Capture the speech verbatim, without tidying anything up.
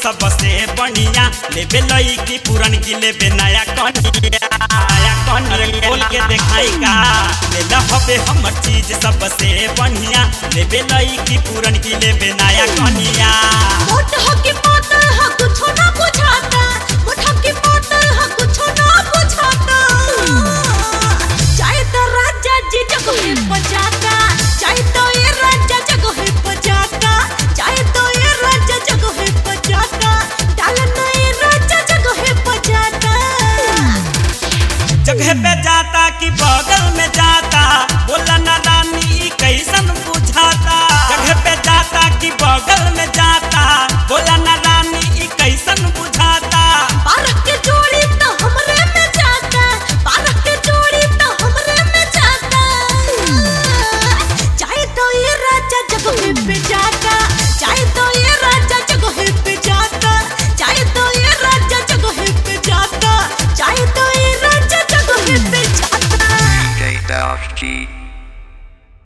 सबसे बढ़िया लेबे लई की पूरन की लेबे नया कनिया नया कनिया खोल के देखाई का ले लहबे हमर चीज सबसे बढ़िया लेबे लई की पूरन की लेबे नया कनिया मोट हकी पातर ह कुछ ना बुझाता मोट हकी पातर ह कुछ ना बुझाता चाहे तो राजा जी जगह बजाता चाहे तो ये राजा जगह बजाता चाहे तो ये राजा जगह बजाता डालना ये राजा जगह बजाता जगह पे जाता कि बगल में जाता बोला ना रानी कैसन बुझाता जगह पे जाता कि बगल